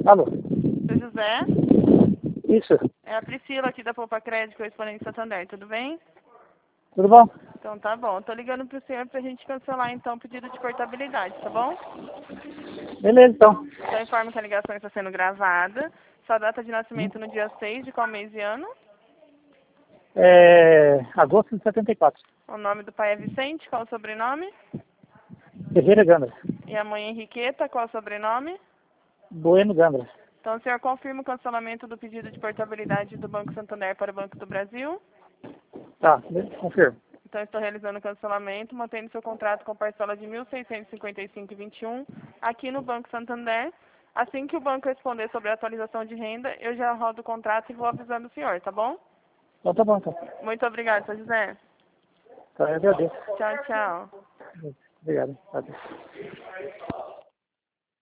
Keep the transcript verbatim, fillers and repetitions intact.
Alô? Seu José? Isso. É a Priscila aqui da Poupa Crédito, correspondente Santander, tudo bem? Tudo bom? Então tá bom. Tô ligando pro senhor pra gente cancelar então o pedido de portabilidade, tá bom? Beleza, então. Só informo que a ligação está sendo gravada. Sua data de nascimento no dia seis de qual mês e ano? É... Agosto de setenta e quatro. O nome do pai é Vicente, qual o sobrenome? Ferreira Gandra. E a mãe Henriqueta, qual o sobrenome? Bueno Gandra. Então o senhor confirma o cancelamento do pedido de portabilidade do Banco Santander para o Banco do Brasil? Tá, confirmo. Então estou realizando o cancelamento, mantendo seu contrato com parcela de mil seiscentos e cinquenta e cinco reais e vinte e um centavos aqui no Banco Santander. Assim que o banco responder sobre a atualização de renda, eu já rodo o contrato e vou avisando o senhor, tá bom? Então tá bom, então. Muito obrigada, seu José. Tá, eu agradeço. Tchau, tchau. Obrigado. Adeus.